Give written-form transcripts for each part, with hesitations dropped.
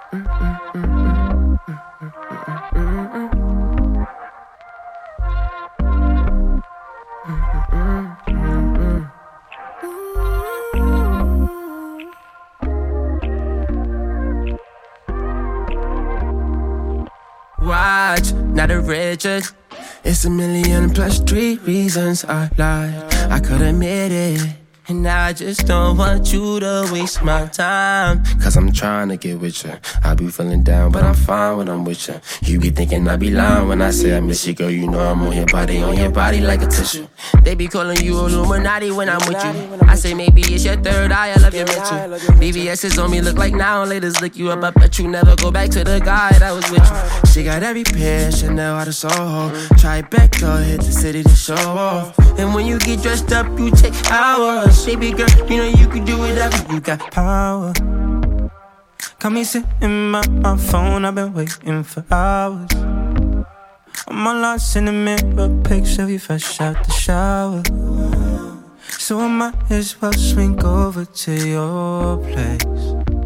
Watch, not a Richard. It's 1,000,000+3 reasons I lied. I could admit it. And I just don't want you to waste my time. Cause I'm trying to get with you. I be feeling down, but I'm fine when I'm with you. You be thinking I be lying when I say I miss you, girl. You know I'm on your body like a tissue. They be calling you Illuminati when I'm with you. I say maybe it's your third eye, I love your mental. BBS is on me, look like now laters lick you up. I bet you never go back to the guy that was with you. She got every pair, Chanel out of Soho. Try back, go hit the city to show off. And when you get dressed up, you take hours. Baby girl, you know you can do whatever, you got power. Got me sitting by my phone, I've been waiting for hours. I'm all lost in the mirror, picture of you fresh out the shower. So I might as well swing over to your place.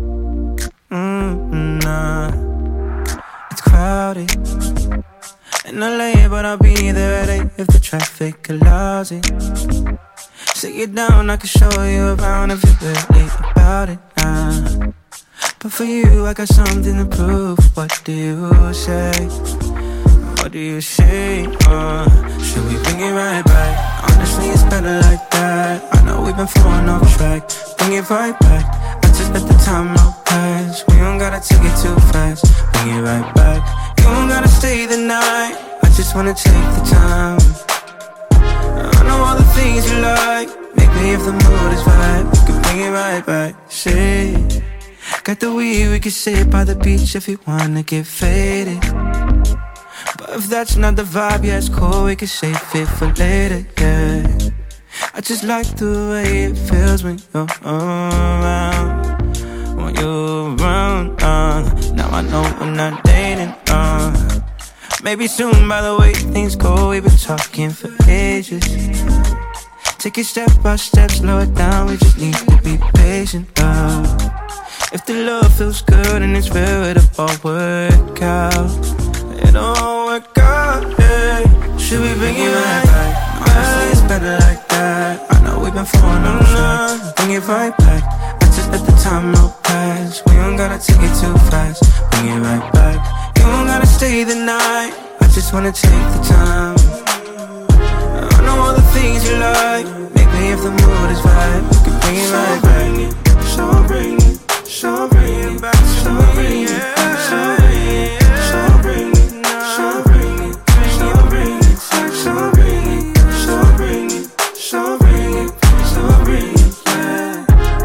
Nah, it's crowded in LA, but I'll be there at 8 if the traffic allows it. Sit you down, I can show you around if you're really about it now. But for you, I got something to prove. What do you say? What do you say? Should we bring it right back? Honestly, it's better like that. I know we've been falling off track. Bring it right back. I just let the time out pass. We don't gotta take it too fast. Bring it right back. You don't gotta stay the night. I just wanna take the time. I know all the things you like. Make me if the mood is right. We can bring it right back. Say, got the weed, we can sit by the beach if you wanna get faded. But if that's not the vibe, yeah, it's cool, we can save it for later, yeah. I just like the way it feels when you're around. When you're around, now I know we're not dating, maybe soon, by the way things go, we've been talking for ages. Take it step by step, slow it down, we just need to be patient, If the love feels good and it's real, it'll all work out. It'll all work out, yeah. Should we bring it right back? Honestly, it's better like that. I know we've been falling on track. Bring it right back. I just let the time out pass. We don't gotta take it too fast. Bring it right back. You don't gotta stay the night. I just wanna take the time. I know all the things you like. Make me if the mood is right. We can bring it right back. So bring it, so bring it back. So bring it, so bring it, so bring it, so bring it, so bring it, so bring it, so bring it, so bring it, so bring it, yeah.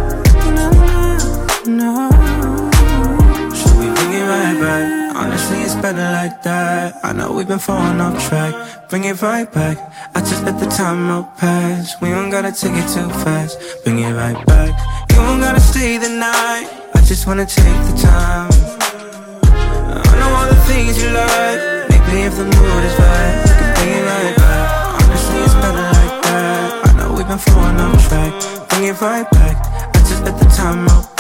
No. Should we bring it right back? Honestly, it's better like that. I know we've been falling off track. Bring it right back. I just let the time out pass. We don't gotta take it too fast. Bring it right back. You don't gotta stay the night. I just wanna take the time. I know all the things you like. Make me if the mood is right. We can bring it right back. Honestly, it's better like that. I know we've been falling off track. Bring it right back. I just let the time out